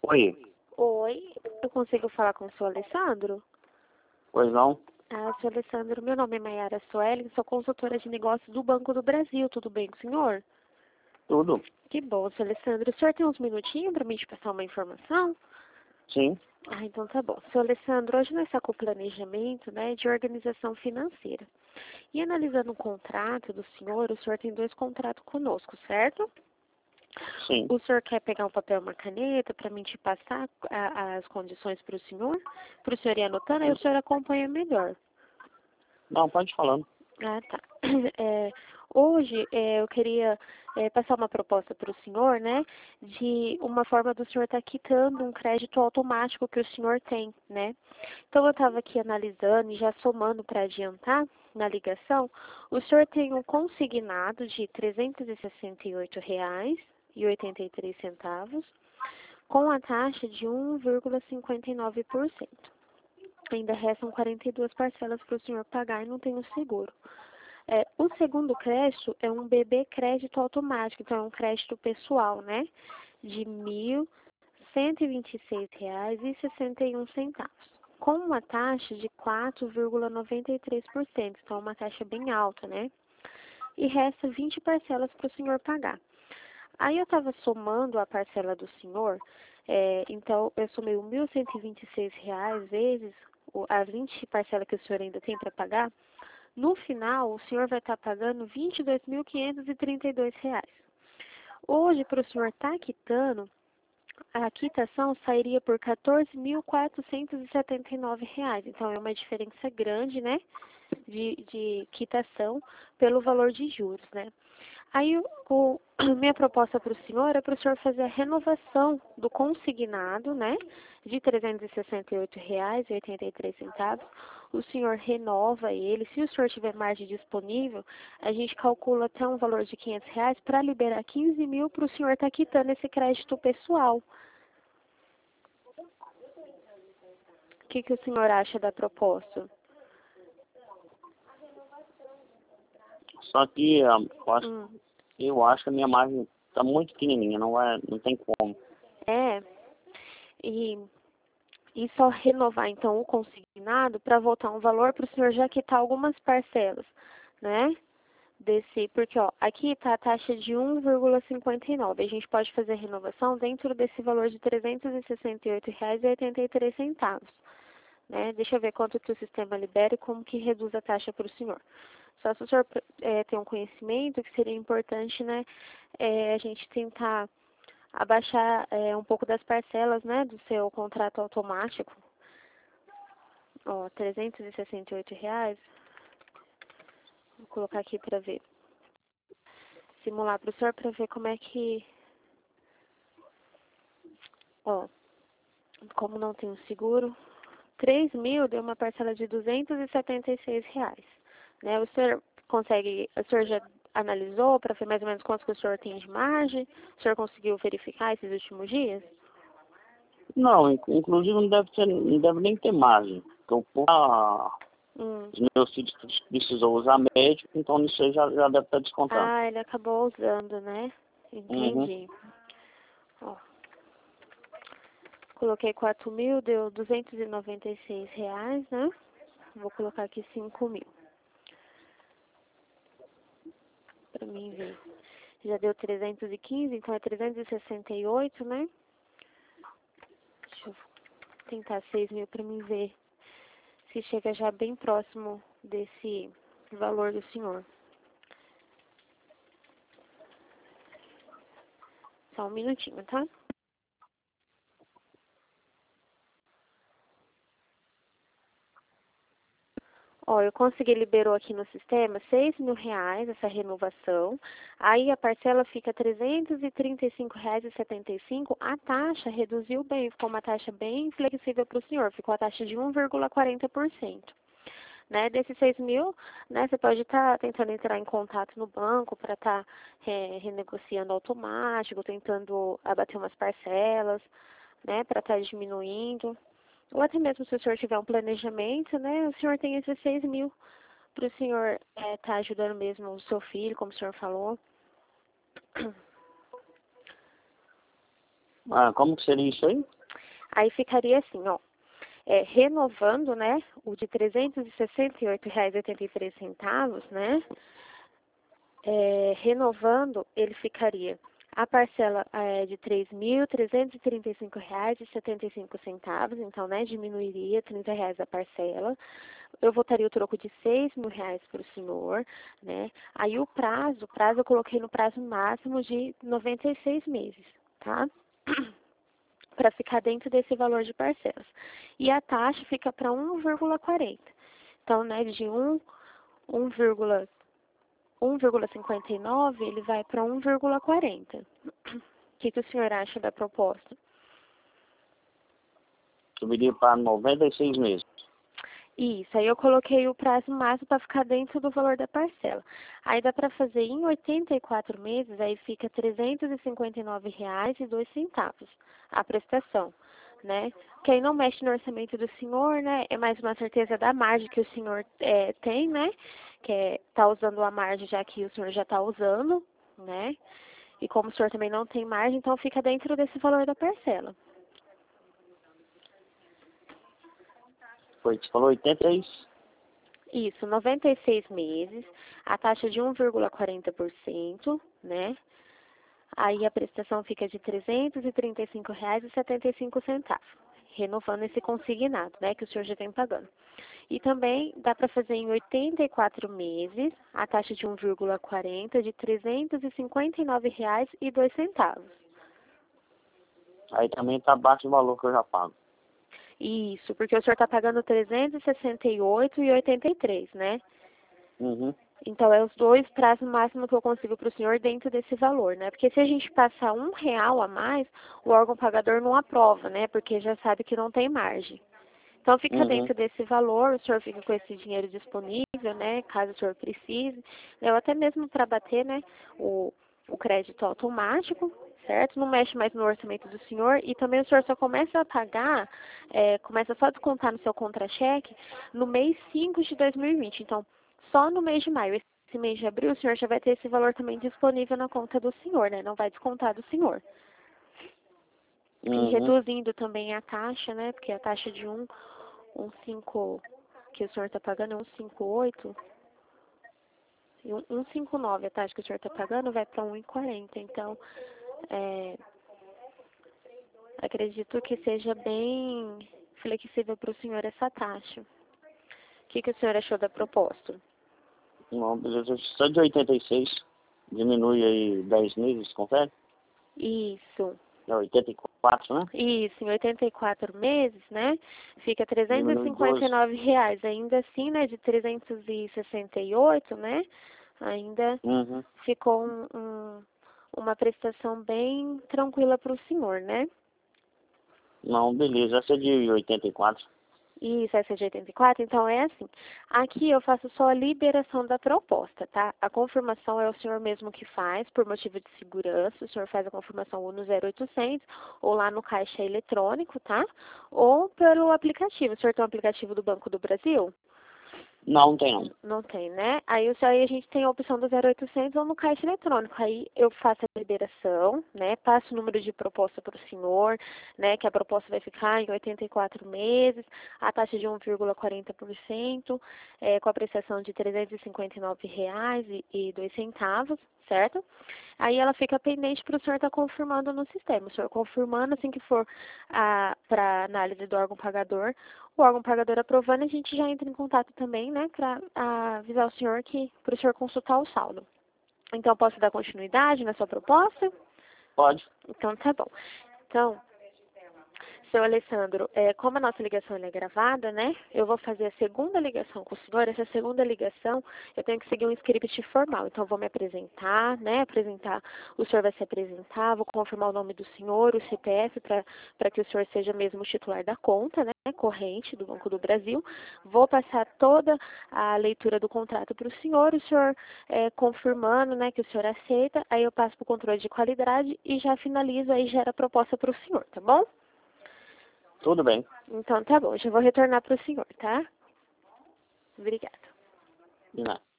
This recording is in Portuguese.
Oi, Oi, eu consigo falar com o seu Alessandro? pois não? Seu Alessandro, meu nome é Mayara Soeli, sou consultora de negócios do Banco do Brasil, tudo bem com o senhor? Tudo? Que bom, seu Alessandro. O senhor tem uns minutinhos para mim te passar uma informação? Sim. Então tá bom. Seu Alessandro, hoje nós estamos com o planejamento, né, de organização financeira. E analisando o contrato do senhor tem 2 contratos conosco, certo? Sim. O senhor quer pegar um papel e uma caneta para mim te passar as condições para o senhor ir anotando, aí o senhor acompanha melhor. Não, pode ir falando. Tá. Hoje eu queria passar uma proposta para o senhor, né, de uma forma do senhor estar quitando um crédito automático que o senhor tem, né. Então eu estava aqui analisando e já somando para adiantar na ligação, o senhor tem um consignado de R$ 368,83, com a taxa de 1,59%. Ainda restam 42 parcelas para o senhor pagar e não tem o seguro. O segundo crédito é um BB crédito automático, então é um crédito pessoal, né? De R$ 1.126,61, com uma taxa de 4,93%, então é uma taxa bem alta, né? E resta 20 parcelas para o senhor pagar. Aí eu estava somando a parcela do senhor, então eu somei R$ 1.126 vezes as 20 parcelas que o senhor ainda tem para pagar. No final, o senhor vai estar pagando R$ 22.532. Hoje, para o senhor estar quitando, a quitação sairia por R$ 14.479. Então, é uma diferença grande, né, de quitação pelo valor de juros, né. Aí, minha proposta para o senhor é para o senhor fazer a renovação do consignado, né, de R$ 368,83. O senhor renova ele. Se o senhor tiver margem disponível, a gente calcula até um valor de R$ 500 para liberar 15 mil para o senhor estar quitando esse crédito pessoal. O que o senhor acha da proposta? Só que eu acho que a minha margem está muito pequenininha, não tem como. E só renovar então o consignado para voltar um valor para o senhor já quitar algumas parcelas, né? Porque aqui está a taxa de 1,59. A gente pode fazer a renovação dentro desse valor de R$ 368,83, né? Deixa eu ver quanto que o sistema libera e como que reduz a taxa para o senhor. Só se o senhor tem um conhecimento que seria importante, né, a gente tentar abaixar um pouco das parcelas, né, do seu contrato automático. R$ 368. Vou colocar aqui para ver. Simular para o senhor para ver como é que... como não tem o seguro, 3 mil deu uma parcela de R$ 276, né? O senhor já analisou para ver mais ou menos quanto que o senhor tem de margem? O senhor conseguiu verificar esses últimos dias? Não, inclusive não deve nem ter margem. Porque os meus filhos precisam usar médico, então isso aí já deve estar descontado. Ele acabou usando, né? Entendi. Coloquei 4 mil, deu R$ 296, né? Vou colocar aqui 5 mil. Para mim ver. Já deu 315, então é 368, né? Deixa eu tentar 6 mil para mim ver se chega já bem próximo desse valor do senhor. Só um minutinho, tá? Eu consegui, liberou aqui no sistema R$ 6.000 essa renovação. Aí a parcela fica R$ 335,75. A taxa reduziu bem, ficou uma taxa bem flexível para o senhor. Ficou a taxa de 1,40%. Né? Desses 6 mil, né, você pode estar tentando entrar em contato no banco para estar renegociando automático, tentando abater umas parcelas, né, para estar diminuindo. Ou até mesmo se o senhor tiver um planejamento, né, o senhor tem esses 6 mil para o senhor estar ajudando mesmo o seu filho, como o senhor falou. Como que seria isso aí? Aí ficaria assim, ó, renovando, né, o de R$ 368,83, né, renovando, ele ficaria a parcela de R$ 3.335,75, então, né, diminuiria R$ 30 a parcela. Eu votaria o troco de R$ 6.000 para o senhor, né? Aí o prazo eu coloquei no prazo máximo de 96 meses, tá? Para ficar dentro desse valor de parcelas. E a taxa fica para 1,40. Então, né, de 1,59 ele vai para 1,40. O que o senhor acha da proposta? Subiria para 96 meses. Isso, aí eu coloquei o prazo máximo para ficar dentro do valor da parcela. Aí dá para fazer em 84 meses, aí fica R$ 359,02 a prestação, né? Quem não mexe no orçamento do senhor, né, é mais uma certeza da margem que o senhor tem, né? Que tá usando a margem já que o senhor já está usando, né? E como o senhor também não tem margem, então fica dentro desse valor da parcela. Foi, você falou 86? Isso, 96 meses, a taxa de 1,40%, né? Aí a prestação fica de R$ 335,75, renovando esse consignado, né, que o senhor já vem pagando. E também dá para fazer em 84 meses, a taxa de 1,40% de R$ 359,02. Aí também está abaixo do valor que eu já pago. Isso, porque o senhor está pagando R$ 368,83, né? Uhum. Então, é os dois prazos máximos que eu consigo para o senhor dentro desse valor, né? Porque se a gente passar R$ 1 a mais, o órgão pagador não aprova, né? Porque já sabe que não tem margem. Então, fica dentro desse valor, o senhor fica com esse dinheiro disponível, né? Caso o senhor precise. Ou até mesmo para bater, né? O crédito automático, certo? Não mexe mais no orçamento do senhor. E também o senhor só começa a pagar, começa só a descontar no seu contra-cheque no mês 5 de 2020. Então, só no mês de maio. Esse mês de abril, o senhor já vai ter esse valor também disponível na conta do senhor, né? Não vai descontar do senhor. E reduzindo também a taxa, né? Porque a taxa de 1,5 que o senhor está pagando é 1,58. E 1,59 a taxa que o senhor está pagando vai para 1,40. Então, acredito que seja bem flexível para o senhor essa taxa. O que o senhor achou da proposta? Não, beleza. Só de 86. Diminui aí 10 meses, confere? Isso. É 84, né? Isso, em 84 meses, né? Fica R$ Diminui 359,00. Ainda assim, né? De 368, né? Ainda ficou uma prestação bem tranquila para o senhor, né? Não, beleza. Essa é de 84. Isso, essa é de 84, então é assim. Aqui eu faço só a liberação da proposta, tá? A confirmação é o senhor mesmo que faz, por motivo de segurança. O senhor faz a confirmação ou no 0800, ou lá no caixa eletrônico, tá? Ou pelo aplicativo. O senhor tem um aplicativo do Banco do Brasil? Não tem não. Não tem, né? Aí a gente tem a opção do 0800 ou no caixa eletrônico. Aí eu faço a liberação, né? Passo o número de proposta para o senhor, né? Que a proposta vai ficar em 84 meses, a taxa de 1,40%, com a prestação de R$ 359,02, certo? Aí ela fica pendente para o senhor estar confirmando no sistema. O senhor confirmando, assim que for para análise do órgão pagador, o órgão pagador aprovando, a gente já entra em contato também, né, para avisar o senhor para o senhor consultar o saldo. Então, posso dar continuidade na sua proposta? Pode. Então, tá bom. Então, seu Alessandro, como a nossa ligação é gravada, né? Eu vou fazer a segunda ligação com o senhor. Essa segunda ligação, eu tenho que seguir um script formal. Então, eu vou me apresentar, né? O senhor vai se apresentar, vou confirmar o nome do senhor, o CPF, para que o senhor seja mesmo o titular da conta, né? Corrente do Banco do Brasil. Vou passar toda a leitura do contrato para o senhor confirmando, né, que o senhor aceita. Aí eu passo para o controle de qualidade e já finalizo, aí gera a proposta para o senhor, tá bom? Tudo bem. Então tá bom, já vou retornar para o senhor, tá? Obrigada. De nada.